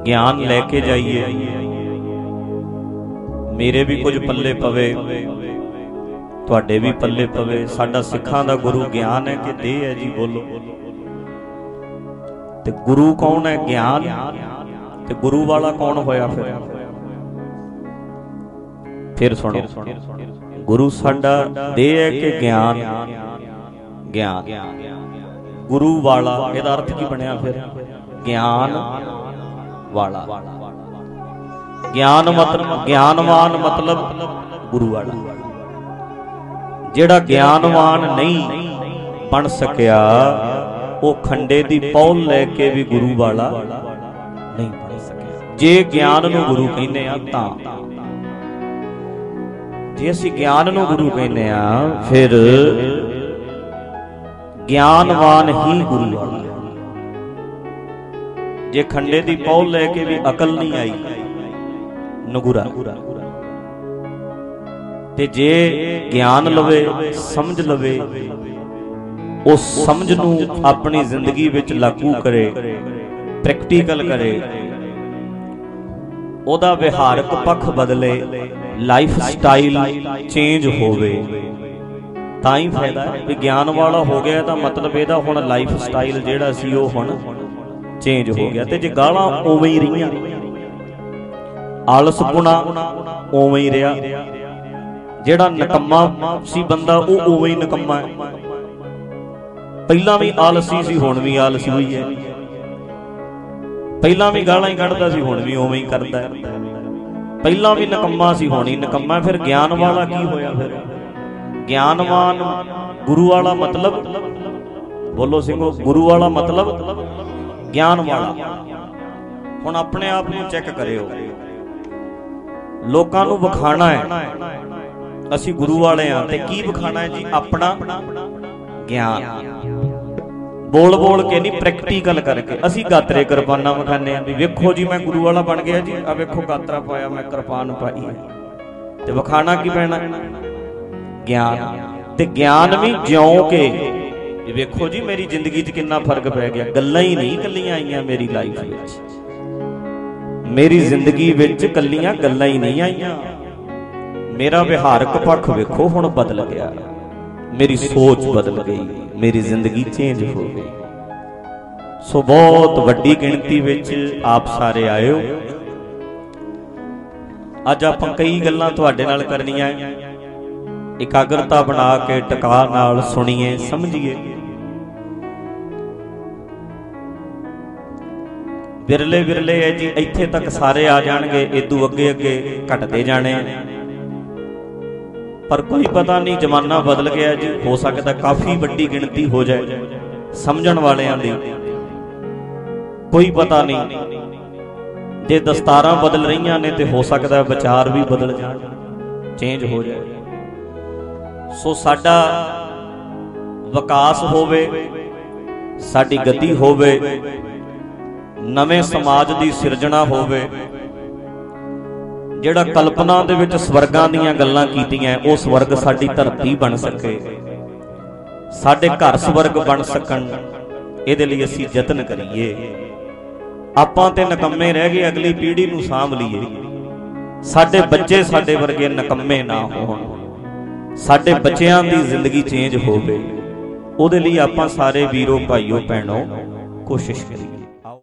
ਗਿਆਨ ਲੈ ਕੇ ਜਾਈਏ। ਮੇਰੇ ਵੀ ਕੁਝ ਪੱਲੇ ਪਵੇ, ਤੁਹਾਡੇ ਵੀ ਪੱਲੇ ਪਵੇ। ਸਾਡਾ ਸਿੱਖਾਂ ਦਾ ਗੁਰੂ ਗਿਆਨ ਹੈ ਕਿ ਦੇਹ ਹੈ ਜੀ? ਬੋਲੋ। ਤੇ ਗੁਰੂ ਕੌਣ ਹੈ? ਗਿਆਨ। ਤੇ ਗੁਰੂ ਵਾਲਾ ਕੌਣ ਹੋਇਆ ਫਿਰ ਸੁਣੋ, ਗੁਰੂ ਸਾਡਾ ਦੇਹ ਹੈ ਕਿ ਗਿਆਨ? ਗਿਆਨ। ਗੁਰੂ ਵਾਲਾ ਇਹਦਾ ਅਰਥ ਕੀ ਬਣਿਆ ਫਿਰ? ਗਿਆਨ ਵਾਲਾ। ਗਿਆਨਵਾਨ ਮਤਲਬ ਗੁਰੂ ਵਾਲਾ। ਜਿਹੜਾ ਗਿਆਨਵਾਨ ਨਹੀਂ ਬਣ ਸਕਿਆ ਉਹ ਖੰਡੇ ਦੀ ਪੌਲ ਲੈ ਕੇ ਵੀ ਗੁਰੂ ਵਾਲਾ ਨਹੀਂ ਬਣ ਸਕਿਆ। ਜੇ ਗਿਆਨ ਨੂੰ ਗੁਰੂ ਕਹਿੰਦੇ ਆ ਤਾਂ, ਜੇ ਅਸੀਂ ਗਿਆਨ ਨੂੰ ਗੁਰੂ ਕਹਿੰਦੇ ਆ ਫਿਰ ਗਿਆਨਵਾਨ ਹੀ ਗੁਰੂ ਵਾਲਾ। ਜੇ ਖੰਡੇ ਦੀ ਪੌਲ ਲੈ ਕੇ ਵੀ ਅਕਲ ਨਹੀਂ ਆਈ, ਨਗੁਰਾ। ਤੇ ਜੇ ਗਿਆਨ ਲਵੇ, ਸਮਝ ਲਵੇ, ਉਸ ਸਮਝ ਨੂੰ ਆਪਣੀ ਜ਼ਿੰਦਗੀ ਵਿੱਚ ਲਾਗੂ ਕਰੇ, ਪ੍ਰੈਕਟੀਕਲ ਕਰੇ, ਉਹਦਾ ਵਿਹਾਰਕ ਪੱਖ ਬਦਲੇ, ਲਾਈਫ ਸਟਾਈਲ ਚੇਂਜ ਹੋਵੇ, ਤਾਂ ਹੀ ਫਾਇਦਾ ਹੈ। ਵੀ ਗਿਆਨ ਵਾਲਾ ਹੋ ਗਿਆ ਤਾਂ ਮਤਲਬ ਇਹਦਾ ਹੁਣ ਲਾਈਫ ਸਟਾਈਲ ਜਿਹੜਾ ਸੀ ਉਹ ਹੁਣ ਚੇਂਜ ਹੋ ਗਿਆ। ਤੇ ਜੇ ਗਾਲਾਂ ਉਵੇਂ ਹੀ ਰਹੀਆਂ, ਆਲਸਪੁਣਾ ਉਵੇਂ ਹੀ ਰਿਹਾ, ਜਿਹੜਾ ਨਿਕੰਮਾ ਸੀ ਬੰਦਾ ਉਹ ਉਵੇਂ ਹੀ ਨਿਕੰਮਾ ਹੈ। ਪਹਿਲਾਂ ਵੀ ਆਲਸੀ ਸੀ, ਹੁਣ ਵੀ ਆਲਸੀ ਹੋਈ ਹੈ। ਪਹਿਲਾਂ ਵੀ ਗਾਲਾਂ ਹੀ ਕੱਢਦਾ ਸੀ, ਹੁਣ ਵੀ ਉਵੇਂ ਹੀ ਕਰਦਾ ਹੈ। ਪਹਿਲਾਂ ਵੀ ਨਿਕੰਮਾ ਸੀ, ਹੁਣ ਹੀ ਨਿਕੰਮਾ। ਫਿਰ ਗਿਆਨ ਵਾਲਾ ਕੀ ਹੋਇਆ? ਫਿਰ ਗਿਆਨਵਾਨ ਗੁਰੂ ਵਾਲਾ ਮਤਲਬ, ਬੋਲੋ ਸਿੰਘੋ, ਗੁਰੂ ਵਾਲਾ ਮਤਲਬ ਗਿਆਨ ਵਾਲਾ। ਹੁਣ ਆਪਣੇ ਆਪ ਨੂੰ ਚੈੱਕ ਕਰਿਓ। ਲੋਕਾਂ ਨੂੰ ਵਿਖਾਣਾ ਹੈ ਅਸੀਂ ਗੁਰੂ ਵਾਲੇ ਹਾਂ, ਤੇ ਕੀ ਵਿਖਾਣਾ ਹੈ ਜੀ? ਆਪਣਾ ਗਿਆਨ। ਬੋਲ ਬੋਲ ਕੇ ਨਹੀਂ, ਪ੍ਰੈਕਟੀਕਲ ਕਰਕੇ। ਅਸੀਂ ਗਾਤਰੇ ਕਿਰਪਾਨਾਂ ਵਿਖਾਉਂਦੇ ਹਾਂ ਵੀ ਵੇਖੋ ਜੀ ਮੈਂ ਗੁਰੂ ਵਾਲਾ ਬਣ ਗਿਆ ਜੀ, ਆ ਵੇਖੋ ਗਾਤਰਾ ਪਾਇਆ, ਮੈਂ ਕਿਰਪਾਨ ਪਾਈ ਹੈ। ਤੇ ਵਿਖਾਣਾ ਕੀ ਪੈਣਾ? ਗਿਆਨ। ਤੇ ਗਿਆਨ ਵੀ ਜਿਉਂ ਕੇ ਵੇਖੋ ਜੀ ਮੇਰੀ ਜ਼ਿੰਦਗੀ 'ਚ ਕਿੰਨਾ ਫਰਕ ਪੈ ਗਿਆ। ਗੱਲਾਂ ਹੀ ਨਹੀਂ ਕੱਲੀਆਂ ਆਈਆਂ ਮੇਰੀ ਲਾਈਫ ਵਿੱਚ, ਮੇਰੀ ਜ਼ਿੰਦਗੀ ਵਿੱਚ ਕੱਲੀਆਂ ਗੱਲਾਂ ਹੀ ਨਹੀਂ ਆਈਆਂ। ਮੇਰਾ ਵਿਹਾਰਕ ਪੱਖ ਵੇਖੋ ਹੁਣ ਬਦਲ ਗਿਆ, ਮੇਰੀ ਸੋਚ ਬਦਲ ਗਈ, ਮੇਰੀ ਜ਼ਿੰਦਗੀ ਚੇਂਜ ਹੋ ਗਈ। ਸੋ ਬਹੁਤ ਵੱਡੀ ਗਿਣਤੀ ਵਿੱਚ ਆਪ ਸਾਰੇ ਆਇਓ। ਅੱਜ ਆਪਾਂ ਕਈ ਗੱਲਾਂ ਤੁਹਾਡੇ ਨਾਲ ਕਰਨੀਆਂ, ਇਕਾਗਰਤਾ ਬਣਾ ਕੇ ਟਿਕਾ ਨਾਲ ਸੁਣੀਏ, ਸਮਝੀਏ। ਵਿਰਲੇ ਵਿਰਲੇ ਹੈ ਜੀ, ਇੱਥੇ ਤੱਕ ਸਾਰੇ ਆ ਜਾਣਗੇ, ਇਦੋਂ ਅੱਗੇ ਅੱਗੇ ਘਟਦੇ ਜਾਣੇ। ਪਰ ਕੋਈ ਪਤਾ ਨਹੀਂ, ਜ਼ਮਾਨਾ ਬਦਲ ਗਿਆ ਜੀ। ਹੋ ਸਕਦਾ ਕਾਫੀ ਵੱਡੀ ਗਿਣਤੀ ਹੋ ਜਾਏ ਸਮਝਣ ਵਾਲਿਆਂ ਦੀ, ਕੋਈ ਪਤਾ ਨਹੀਂ। ਜੇ ਦਸਤਾਰਾਂ ਬਦਲ ਰਹੀਆਂ ਨੇ ਤੇ ਹੋ ਸਕਦਾ ਵਿਚਾਰ ਵੀ ਬਦਲ ਜਾਣ, ਚੇਂਜ ਹੋ ਜਾਏ। ਸੋ ਸਾਡਾ ਵਿਕਾਸ ਹੋਵੇ, ਸਾਡੀ ਗਤੀ ਹੋਵੇ, ਨਵੇਂ ਸਮਾਜ ਦੀ ਸਿਰਜਣਾ ਹੋਵੇ। ਜਿਹੜਾ ਕਲਪਨਾ ਦੇ ਵਿੱਚ ਸਵਰਗਾਂ ਦੀਆਂ ਗੱਲਾਂ ਕੀਤੀਆਂ, ਉਹ ਸਵਰਗ ਸਾਡੀ ਧਰਤੀ ਬਣ ਸਕੇ, ਸਾਡੇ ਘਰ ਸਵਰਗ ਬਣ ਸਕਣ, ਇਹਦੇ ਲਈ ਅਸੀਂ ਯਤਨ ਕਰੀਏ। ਆਪਾਂ ਤੇ ਨਿਕੰਮੇ ਰਹਿ ਗਏ, ਅਗਲੀ ਪੀੜ੍ਹੀ ਨੂੰ ਸਾਂਭ ਲਈਏ। ਸਾਡੇ ਬੱਚੇ ਸਾਡੇ ਵਰਗੇ ਨਿਕੰਮੇ ਨਾ ਹੋਣ, ਸਾਡੇ ਬੱਚਿਆਂ ਦੀ ਜ਼ਿੰਦਗੀ ਚੇਂਜ ਹੋਵੇ। ਉਹਦੇ ਲਈ ਆਪਾਂ ਸਾਰੇ ਵੀਰੋ ਭਾਈਓ ਭੈਣੋ ਕੋਸ਼ਿਸ਼ ਕਰੀਏ।